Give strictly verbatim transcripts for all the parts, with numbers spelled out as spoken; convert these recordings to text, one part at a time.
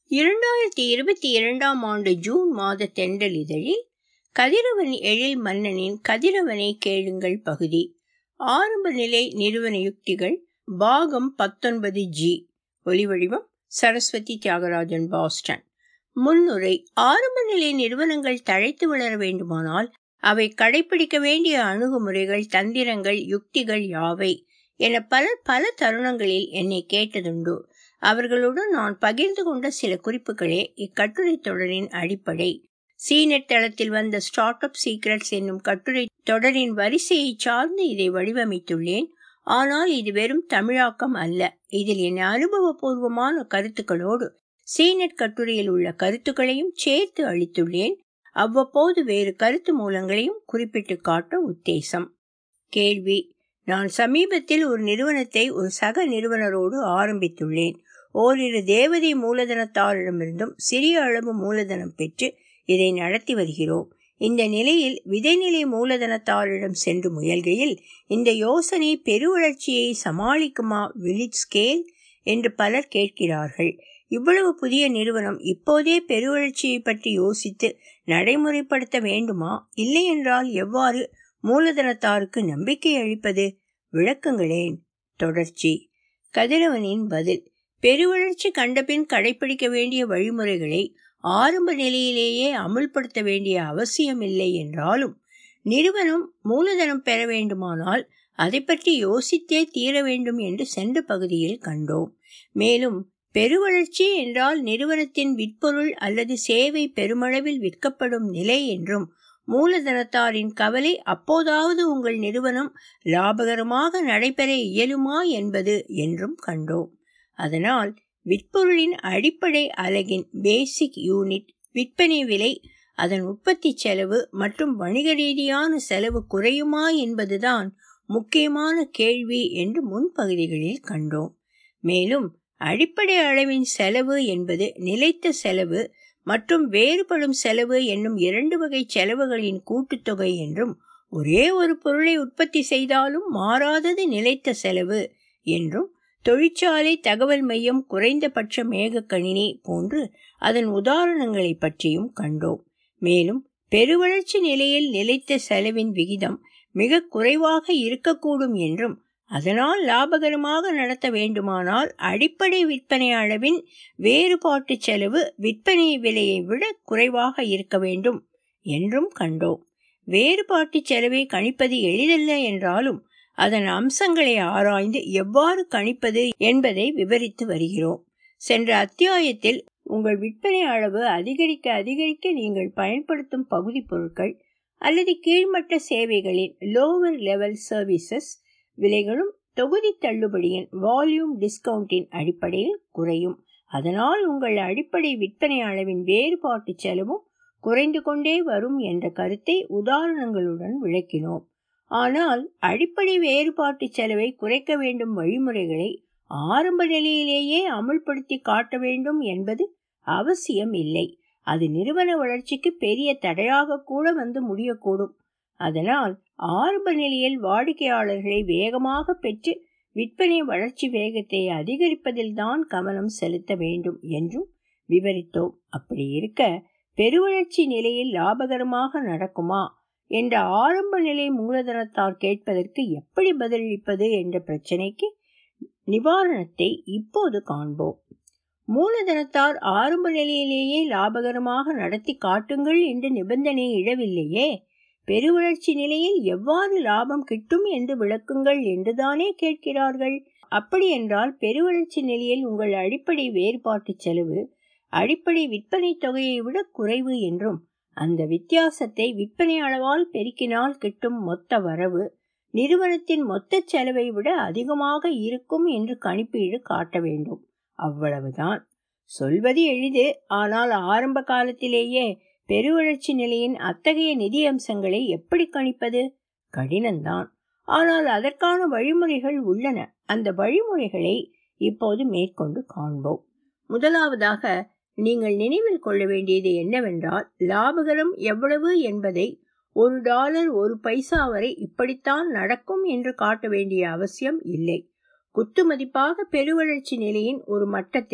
இரண்டாயிரத்தி இருபத்தி இரண்டாம் ஆண்டு ஜூன் மாத தென்றல் இதழில் கதிரவன் எழில் மன்னனின் கதிரவனை கேளுங்கள் பகுதி ஆரம்ப நிலை நிறுவன யுக்திகள் பாகம் பத்தொன்பது ஜி. ஒலிவடிவம் சரஸ்வதி தியாகராஜன், பாஸ்டன். முன்னுரை. ஆரம்ப நிலை நிறுவனங்கள் தழைத்து வளர வேண்டுமானால் அவை கடைபிடிக்க வேண்டிய அணுகுமுறைகள், தந்திரங்கள், யுக்திகள் யாவை என பலர் பல தருணங்களில் என்னை கேட்டதுண்டு. அவர்களுடன் நான் பகிர்ந்து கொண்ட சில குறிப்புகளே இக்கட்டுரை தொடரின் அடிப்படை. சீநெட் தளத்தில் வந்த ஸ்டார்ட் அப் சீக்ரெட்ஸ் என்னும் கட்டுரை தொடரின் வரிசையை சார்ந்து இதை வடிவமைத்துள்ளேன். ஆனால் இது வெறும் தமிழாக்கம் அல்ல. இதில் என் அனுபவபூர்வமான கருத்துக்களோடு சீநெட் கட்டுரையில் உள்ள கருத்துக்களையும் சேர்த்து அளித்துள்ளேன். அவ்வப்போது வேறு கருத்து மூலங்களையும் குறிப்பிட்டு காட்ட உத்தேசம். கேள்வி. நான் சமீபத்தில் ஒரு நிறுவனத்தை ஒரு சக நிறுவனரோடு ஆரம்பித்துள்ளேன். ஓரிரு தேவதை மூலதனத்தாரிடமிருந்தும் சிறிய அளவு மூலதனம் பெற்று இதை நடத்தி வருகிறோம். இந்த நிலையில் விதைநிலை மூலதனத்தாரிடம் சென்று முயல்கையில் இந்த யோசனை பெருவளர்ச்சியை சமாளிக்குமா, will it scale என்று பலர் கேட்கிறார்கள். இவ்வளவு புதிய நிறுவனம் இப்போதே பெருவளர்ச்சியை பற்றி யோசித்து நடைமுறைப்படுத்த வேண்டுமா? இல்லை என்றால் எவ்வாறு மூலதனத்தாருக்கு நம்பிக்கை அளிப்பது? விளக்குங்களேன். தொடர்ச்சி. கதிரவனின் பதில். பெருவளர்ச்சி கண்டபின் கடைபிடிக்க வேண்டிய வழிமுறைகளை ஆரம்ப நிலையிலேயே அமுல்படுத்த வேண்டிய அவசியமில்லை என்றாலும் நிறுவனம் மூலதனம் பெற வேண்டுமானால் அதை பற்றி யோசித்தே தீர வேண்டும் என்று சென்ற பகுதியில் கண்டோம். மேலும் பெருவளர்ச்சி என்றால் நிறுவனத்தின் விற்பொருள் அல்லது சேவை பெருமளவில் விற்கப்படும் நிலை என்றும், மூலதனத்தாரின் கவலை அப்போதாவது உங்கள் நிறுவனம் லாபகரமாக நடைபெற இயலுமா என்பது என்றும் கண்டோம். அதனால் விற்பொருளின் அடிப்படை அலகின் பேசிக் யூனிட் விற்பனை விலை, அதன் உற்பத்தி செலவு மற்றும் வணிக ரீதியான செலவு குறையுமா என்பதுதான் முக்கியமான கேள்வி என்று முன்பகுதிகளில் கண்டோம். மேலும் அடிப்படை அளவின் செலவு என்பது நிலைத்த செலவு மற்றும் வேறுபடும் செலவு என்னும் இரண்டு வகை செலவுகளின் கூட்டுத்தொகை என்றும், ஒரே ஒரு பொருளை உற்பத்தி செய்தாலும் மாறாதது நிலைத்த செலவு என்றும், தொழிற்சாலை, தகவல் மையம், குறைந்தபட்ச மேக கணினி போன்று அதன் உதாரணங்களை பற்றியும் கண்டோம். மேலும் பெருவளர்ச்சி நிலையில் நிலைத்த செலவின் விகிதம் மிக குறைவாக இருக்கக்கூடும் என்றும், அதனால் லாபகரமாக நடத்த வேண்டுமானால் அடிப்படை விற்பனை அளவின் வேறுபாட்டு செலவு விற்பனை விலையை விட குறைவாக இருக்க வேண்டும் என்றும் கண்டோம். வேறுபாட்டு செலவை கணிப்பது எளிதல்ல என்றாலும் அதன் அம்சங்களை ஆராய்ந்து எவ்வாறு கணிப்பது என்பதை விவரித்து வருகிறோம். சென்ற அத்தியாயத்தில் உங்கள் விற்பனை அளவு அதிகரிக்க அதிகரிக்க நீங்கள் பயன்படுத்தும் பகுதி பொருட்கள் அல்லது கீழ்மட்ட சேவைகளின் லோவர் லெவல் சர்வீசஸ் விலைகளும் தொகுதி தள்ளுபடியின் வால்யூம் டிஸ்கவுண்டின் அடிப்படையில் குறையும். அதனால் உங்கள் அடிப்படை விற்பனை அளவின் வேறுபாட்டு செலவும் குறைந்து கொண்டே வரும் என்ற கருத்தை உதாரணங்களுடன் விளக்கினோம். ஆனால் அடிப்படை வேறுபாட்டு செலவை குறைக்க வேண்டும் வழிமுறைகளை ஆரம்ப நிலையிலேயே அமுல்படுத்தி காட்ட வேண்டும் என்பது அவசியம் இல்லை. அது நிறுவன வளர்ச்சிக்கு பெரிய தடையாக கூட வந்து முடியக்கூடும். அதனால் ஆரம்ப நிலையில் வாடிக்கையாளர்களை வேகமாக பெற்று விற்பனை வளர்ச்சி வேகத்தை அதிகரிப்பதில் தான் கவனம் செலுத்த வேண்டும் என்றும் விவரித்தோம். அப்படி இருக்க பெருவளர்ச்சி நிலையில் லாபகரமாக நடக்குமா என்ற ஆரம்ப நிலை மூலதனத்தார் கேட்பதற்கு எப்படி பதிலளிப்பது என்ற பிரச்சனைக்கு நிவாரணத்தை இப்போது காண்போம். மூலதனத்தார் ஆரம்ப நிலையிலேயே லாபகரமாக நடத்தி காட்டுங்கள் என்று நிபந்தனை இடவில்லையே. பெருவளர்ச்சி நிலையில் எவ்வாறு லாபம் கிட்டும் என்று விளக்குங்கள் என்றுதானே கேட்கிறார்கள். அப்படி என்றால் பெருவளர்ச்சி நிலையில் உங்கள் அடிப்படை வேறுபாட்டு செலவு அடிப்படை விற்பனை தொகையை விட குறைவு என்றும், அந்த வித்தியாசத்தை விற்பனை அளவால் பெருக்கினால் கிட்டும் மொத்த வரவு நிறுவனத்தின் மொத்த செலவை விட அதிகமாக இருக்கும் என்று கணிப்பீடு காட்ட வேண்டும். அவ்வளவுதான். சொல்வது எளிது. ஆனால் ஆரம்ப காலத்திலேயே பெருவளர்ச்சி நிலையின் அத்தகைய நிதி அம்சங்களை எப்படி கணிப்பது? கடினம்தான். ஆனால் அதற்கான வழிமுறைகள் உள்ளன. அந்த வழிமுறைகளை இப்போது மேற்கொண்டு காண்போம். முதலாவதாக நீங்கள் நினைவில் கொள்ள வேண்டியது என்னவென்றால், லாபகரம் எவ்வளவு என்பதை ஒரு டாலர் ஒரு பைசா வரை இப்படித்தான் நடக்கும் என்று காட்ட வேண்டிய அவசியம் இல்லை. குத்துமதிப்பாக பெருவளர்ச்சி நிலையின் ஒரு மட்டத்தில்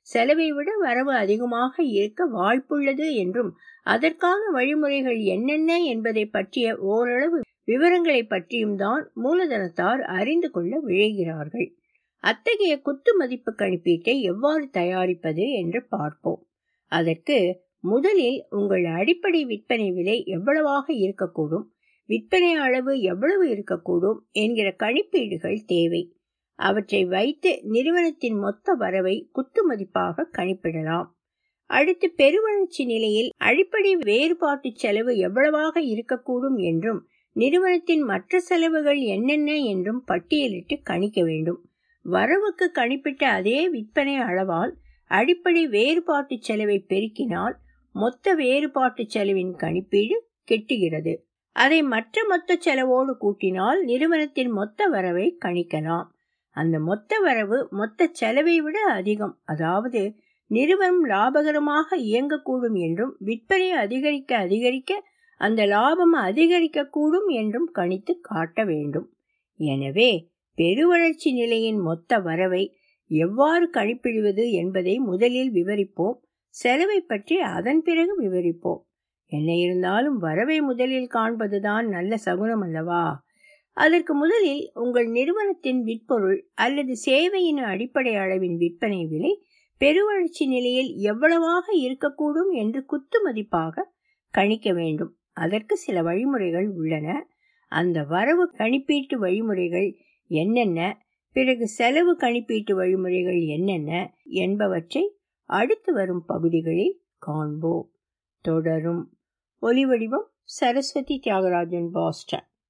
செலவை விட வரவு அதிகமாக இருக்க வாய்ப்புள்ளது என்றும் அதற்கான வழிமுறைகள் என்னென்ன என்பதை பற்றிய ஓரளவு விவரங்களை பற்றியும் தான் மூலதனத்தார் அறிந்து கொள்ள விழைகிறார்கள். அத்தகைய குத்து மதிப்பு கணிப்பீட்டை எவ்வாறு தயாரிப்பது என்று பார்ப்போம். அதற்கு முதலில் உங்கள் அடிப்படை விற்பனை விலை எவ்வளவாக இருக்கக்கூடும், விற்பனை அளவு எவ்வளவு இருக்கக்கூடும் என்கிற கணிப்பீடுகள் தேவை. அவற்றை வைத்து நிறுவனத்தின் மொத்த வரவை குத்து மதிப்பாக கணிப்பிடலாம். அடுத்து பெருவளர்ச்சி நிலையில் அடிப்படை வேறுபாட்டு செலவு எவ்வளவாக இருக்கக்கூடும் என்றும் நிறுவனத்தின் மற்ற செலவுகள் என்னென்ன என்றும் பட்டியலிட்டு கணிக்க வேண்டும். வரவுக்கு கணிப்பிட்ட அதே விற்பனை அளவால் அடிப்படை வேறுபாட்டு செலவை பெருக்கினால் மொத்த வேறுபாட்டு செலவின் கணிப்பீடு கெட்டுகிறது. அதை மற்ற மொத்த செலவோடு கூட்டினால் நிறுவனத்தின் மொத்த வரவை கணிக்கலாம். அந்த மொத்த வரவு மொத்த செலவை விட அதிகம், அதாவது நிறுவனம் லாபகரமாக இயங்கக்கூடும் என்றும் விற்பனை அதிகரிக்க அதிகரிக்க அந்த லாபம் அதிகரிக்க கூடும் என்றும் கணித்து காட்ட வேண்டும். எனவே பெருவளர்ச்சி நிலையின் மொத்த வரவை எவ்வாறு கணிப்பிடுவது என்பதை முதலில் விவரிப்போம். செலவை பற்றி அதன் பிறகு விவரிப்போம். என்ன இருந்தாலும் வரவை முதலில் காண்பதுதான் நல்ல சகுனம் அல்லவா? அதற்கு முதலில் உங்கள் நிறுவனத்தின் விற்பொருள் அல்லது சேவையின் அடிப்படை அளவின் விற்பனை விலை பெருவளர்ச்சி நிலையில் எவ்வளவாக இருக்கக்கூடும் என்று குத்து மதிப்பாக கணிக்க வேண்டும். அதற்கு சில வழிமுறைகள் உள்ளன. அந்த வரவு கணிப்பீட்டு வழிமுறைகள் என்னென்ன, பிறகு செலவு கணிப்பீட்டு வழிமுறைகள் என்னென்ன என்பவற்றை அடுத்து வரும் பகுதிகளில் காண்போம். தொடரும். ஒலிவடிவம் சரஸ்வதி தியாகராஜன், பாஸ்டன்.